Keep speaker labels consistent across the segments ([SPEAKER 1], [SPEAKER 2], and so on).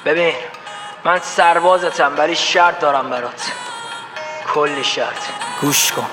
[SPEAKER 1] ببین من سربازتم ولی شرط دارم برات، کلی شرط. گوش کن.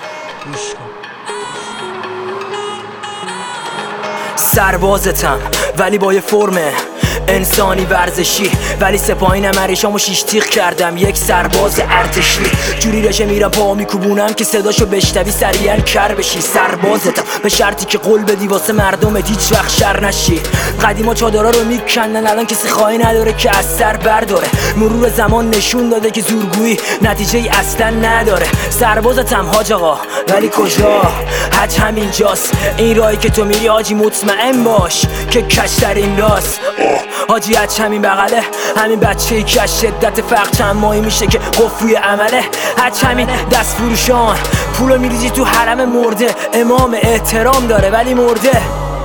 [SPEAKER 1] سربازتم ولی با یه فرمه انسانی ورزشی، ولی سپاهی نمریشامو شیش تیغ کردم یک سرباز ارتشی. جوری رژه میرم پا میکوبونم که صداشو بشنوی سریعا کر بشی. سربازتم به شرطی که قول بدی واسه مردمت هیچ وقت شر نشی. قدیما چادرها رو میکندن، الان کسی خواهی نداره که از سر برداره. مرور زمان نشون داده که زورگویی نتیجه ای اصلا نداره. سربازتم حاج آقا ولی کجا؟ حج همینجاست، این راهی که تو میری حاجی مطمئن باش که کشترین راست. حاجی حج همین بغله، همین بچه‌ای که از شدت فقر چند ماهی میشه که قفوی عمله. حج همین دست فروشان پولو میریزی تو حرم مرده، امام احترام داره ولی مرده.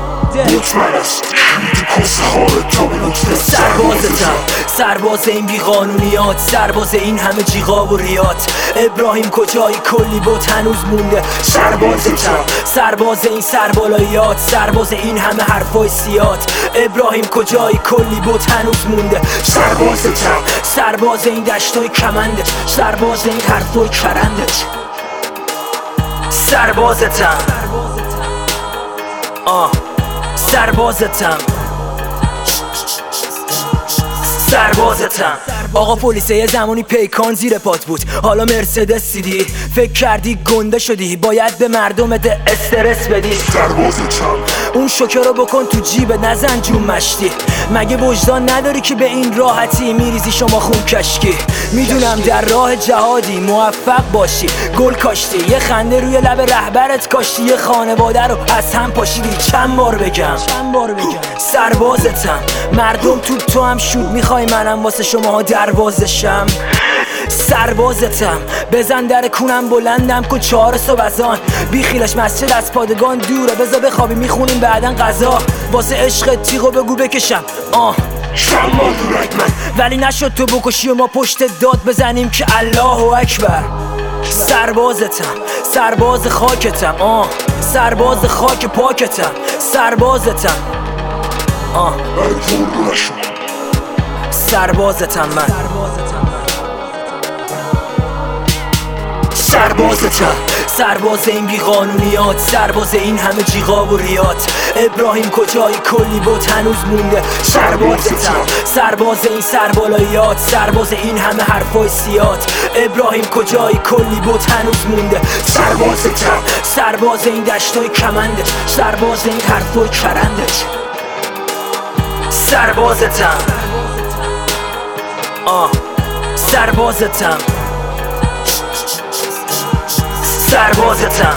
[SPEAKER 1] سربازتم، سرباز این بیقانونیات، سرباز این همه جیغا و ریات. ابراهیم کجایی؟ کلی بت هنوز مونده. سربازتم، سرباز این سربالاییات، سرباز این همه حرفای سیات. ابراهیم کجایی؟ کلی بت هنوز مونده. سربازتم، سرباز این دشتای کمندت، سرباز این حرفای کرندت. سربازتم سربازتم. آقا پلیسه یه زمانی پیکان زیر پات بود، حالا مرسدس دیدی، فکر کردی گنده شدی، باید به مردمت استرس بدی.
[SPEAKER 2] سربازتم
[SPEAKER 1] اون شوکه رو بکن تو جیبت، نزن جون مشتی. مگه وجدان نداری که به این راحتی میریزی شما خون کشکی؟ میدونم در راه جهادی موفق باشی، گل کاشتی، یه خنده روی لب رهبرت کاشتی، یه خانواده رو از هم پاشیدی. چند بار بگم سربازتم، مردم تو هم شود، میخوای منم واسه شما دروازشم. سربازتم، بزن در کونم بلندم کن 4 صبح از آن، بیخیلش مسجد از پادگان دوره، بذار بخوابی میخونیم بعدن غذا. واسه عشق تیغو بگو بکشم ولی نشد تو بکشی و ما پشت داد بزنیم که الله اکبر. سربازتم، سرباز خاکتم، سرباز خاک پاکتم. سربازتم سربازتم من. سربازتم، سرباز این بیقانونیات، سرباز این همه جیغا و ریات. ابراهیم کجایی؟ کلی بت هنوز مونده. سربازتم، سرباز این سربالاییات، سرباز این همه حرفای سیات. ابراهیم کجایی؟ کلی بت هنوز مونده. سربازتم، سرباز این دشتای کمندت، سرباز این حرفای کرندت. سربازتم سربازتم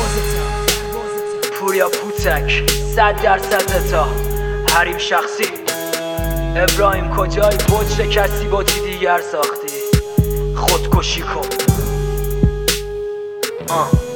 [SPEAKER 1] پوریا پوتک 100% تا حریم شخصی. ابراهیم کجایی؟ بود شکستی با چی دیگر ساختی، خودکشی کن.